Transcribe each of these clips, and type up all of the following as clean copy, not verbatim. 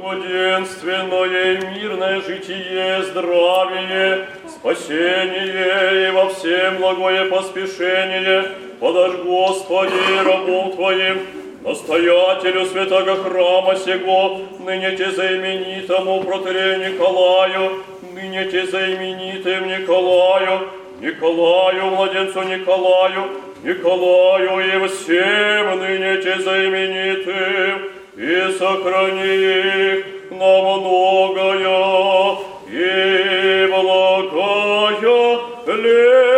благоденственное и мирное житие, здравие, спасение и во всем благое поспешение подашь, Господи, рабу Твоим, настоятелю святого храма сего, ныне те заименитому протоиерею Николаю, ныне те заименитым Николаю, младенцу Николаю, и всем ныне те заименитым, и сохрани их на многое и благое лето.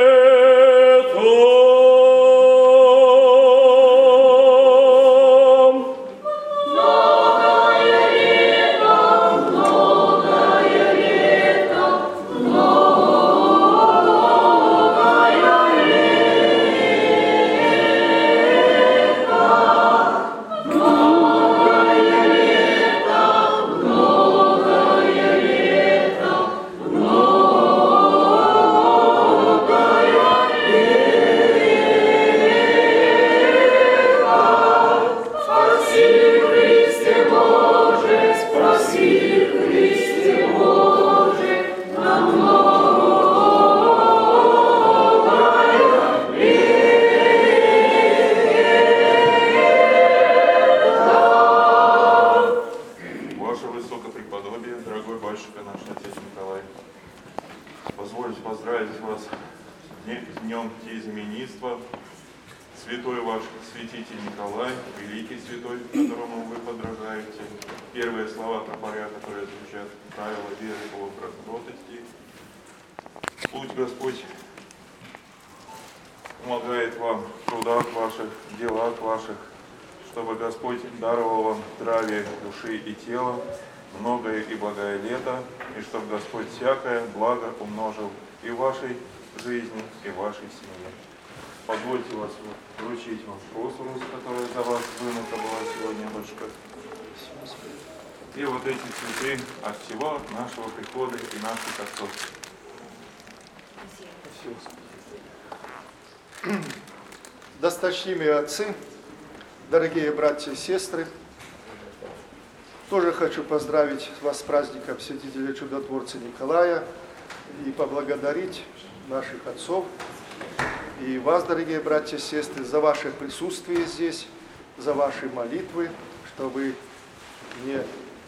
Святой ваш святитель Николай, великий святой, которому вы подражаете, первые слова тропаря, которые звучат, правила веры Бога кротости. Пусть Господь помогает вам в трудах ваших, в делах ваших, чтобы Господь даровал вам здравие души и тела, многое и благое лето, и чтобы Господь всякое благо умножил и в вашей жизни, и в вашей семье. Позвольте вас вручить вам просурус, которая за вас вынута была сегодня, батюшка. И вот эти цветы от всего нашего прихода и наших отцов. Досточтимые отцы, дорогие братья и сестры, тоже хочу поздравить вас с праздником святителя чудотворца Николая и поблагодарить наших отцов и вас, дорогие братья и сестры, за ваше присутствие здесь, за ваши молитвы, что вы мне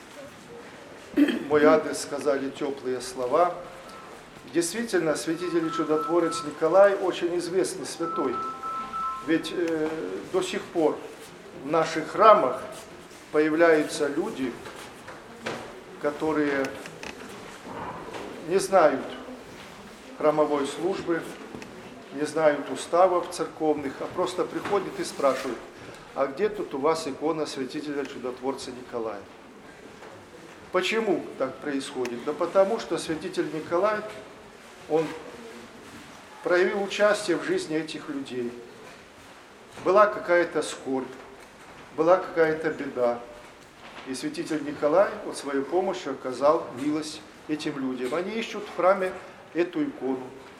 в мой адрес сказали теплые слова. Действительно, святитель и чудотворец Николай очень известный святой. Ведь до сих пор в наших храмах появляются люди, которые не знают храмовой службы, не знают уставов церковных, а просто приходят и спрашивают, а где тут у вас икона святителя чудотворца Николая? Почему так происходит? Да потому что святитель Николай, он проявил участие в жизни этих людей. Была какая-то скорбь, была какая-то беда. И святитель Николай вот своей помощью оказал милость этим людям. Они ищут в храме эту икону.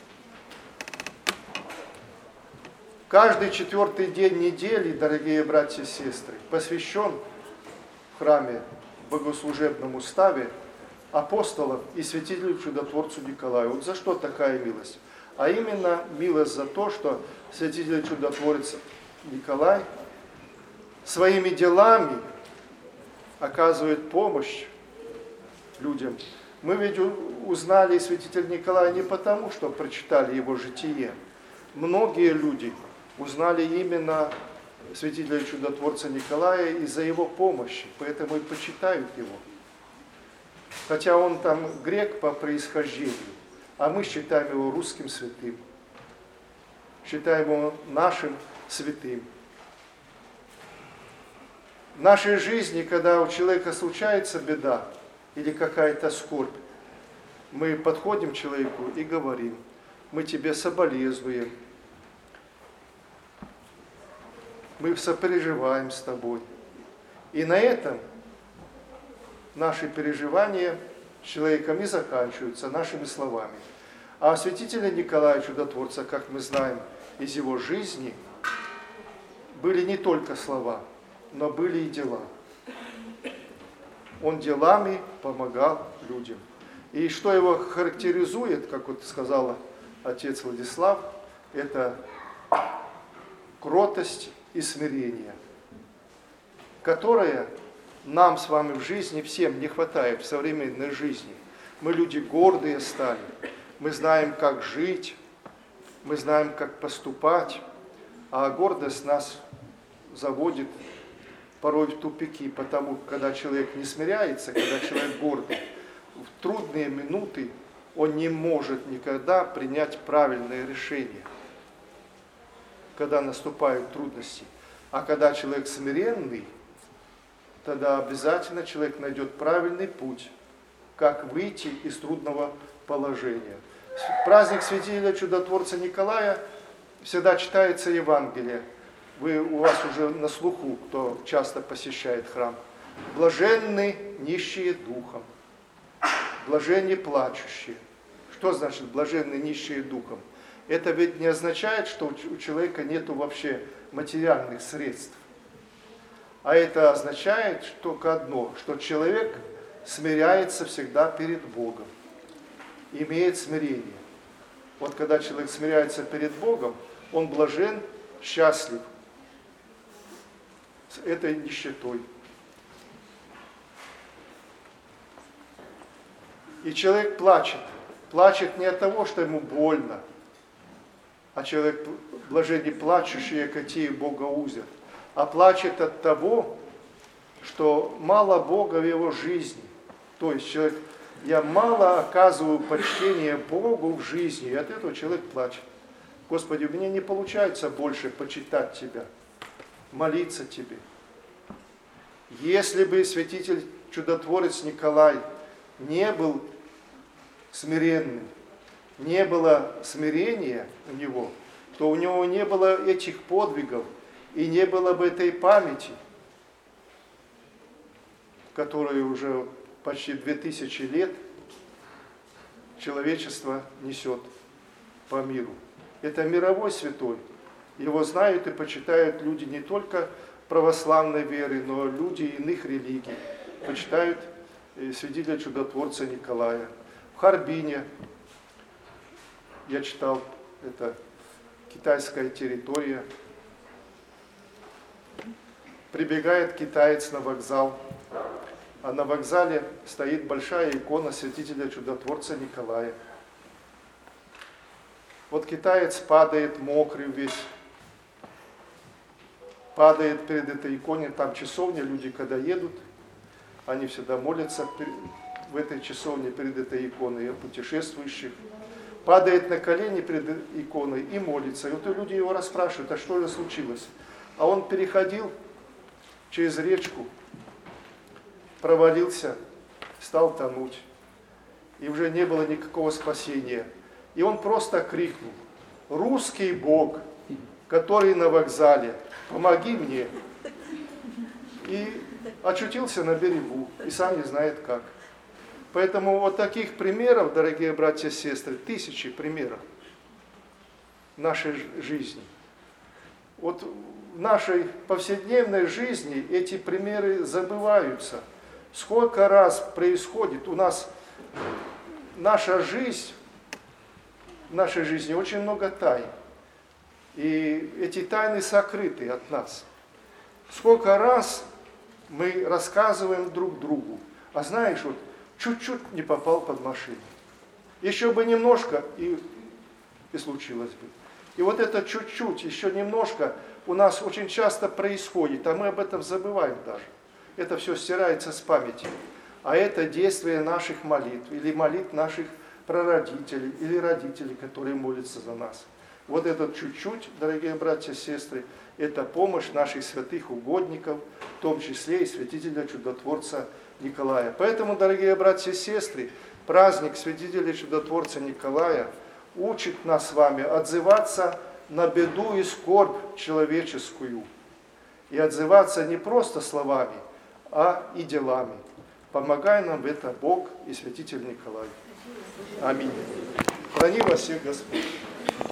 Каждый 4-й день недели, дорогие братья и сестры, посвящен в храме богослужебному уставе апостолам и святителю чудотворцу Николаю. Вот за что такая милость? А именно милость за то, что святитель чудотворец Николай своими делами оказывает помощь людям. Мы ведь узнали святителя Николая не потому, что прочитали его житие. Многие люди узнали именно святителя чудотворца Николая из-за его помощи, поэтому и почитают его. Хотя он там грек по происхождению, а мы считаем его русским святым, считаем его нашим святым. В нашей жизни, когда у человека случается беда или какая-то скорбь, мы подходим к человеку и говорим, мы тебе соболезнуем, мы сопереживаем с тобой. И на этом наши переживания с человеком и заканчиваются нашими словами. А святителя Николая Чудотворца, как мы знаем из его жизни, были не только слова, но были и дела. он делами помогал людям. И что его характеризует, как вот сказала отец Владислав, это кротость и смирение, которое нам с вами в жизни всем не хватает, в современной жизни. Мы люди гордые стали, мы знаем, как жить, мы знаем, как поступать, а гордость нас заводит порой в тупики, потому когда человек не смиряется, когда человек гордый, в трудные минуты он не может никогда принять правильное решение, когда наступают трудности. А когда человек смиренный, тогда обязательно человек найдет правильный путь, как выйти из трудного положения. В праздник святителя чудотворца Николая всегда читается Евангелие. У вас уже на слуху, кто часто посещает храм. Блаженны нищие духом, блаженны плачущие. Что значит блаженны нищие духом? Это ведь не означает, что у человека нет вообще материальных средств. А это означает только одно, что человек смиряется всегда перед Богом, имеет смирение. Вот когда человек смиряется перед Богом, он блажен, счастлив с этой нищетой. И человек плачет. Плачет не от того, что ему больно, а человек блаженни плачущие, какие Бога узят, а плачет от того, что мало Бога в его жизни. То есть человек, я мало оказываю почтение Богу в жизни, и от этого человек плачет. Господи, у меня не получается больше почитать Тебя, молиться Тебе. Если бы святитель чудотворец Николай не был смиренным, не было смирения у него, то у него не было этих подвигов и не было бы этой памяти, которую уже почти 2000 лет человечество несет по миру. Это мировой святой. Его знают и почитают люди не только православной веры, но люди иных религий. Почитают святителя чудотворца Николая. В Харбине, я читал, это китайская территория, прибегает китаец на вокзал, а на вокзале стоит большая икона святителя чудотворца Николая. Вот китаец падает мокрый весь, падает перед этой иконой, там часовня, люди когда едут, они всегда молятся в этой часовне перед этой иконой о путешествующих, падает на колени перед иконой и молится. И вот люди его расспрашивают, а что же случилось? А он переходил через речку, провалился, стал тонуть. И уже не было никакого спасения. И он просто крикнул: «Русский Бог, который на вокзале, помоги мне!» И очутился на берегу, и сам не знает как. Поэтому вот таких примеров, дорогие братья и сестры, тысячи примеров в нашей жизни. Вот в нашей повседневной жизни эти примеры забываются. Сколько раз происходит у нас наша жизнь, в нашей жизни очень много тайн. И эти тайны сокрыты от нас. Сколько раз мы рассказываем друг другу, а знаешь, вот чуть-чуть не попал под машину. Еще бы немножко, и случилось бы. И вот это чуть-чуть, еще немножко у нас очень часто происходит, а мы об этом забываем даже. Это все стирается с памяти. А это действие наших молитв, или молитв наших прародителей, или родителей, которые молятся за нас. Вот это чуть-чуть, дорогие братья и сестры, это помощь наших святых угодников, в том числе и святителя чудотворца Николая. Поэтому, дорогие братья и сестры, праздник святителя чудотворца Николая учит нас с вами отзываться на беду и скорбь человеческую. И отзываться не просто словами, а и делами. Помогай нам в это Бог и святитель Николай. Аминь. Храни вас всех Господь.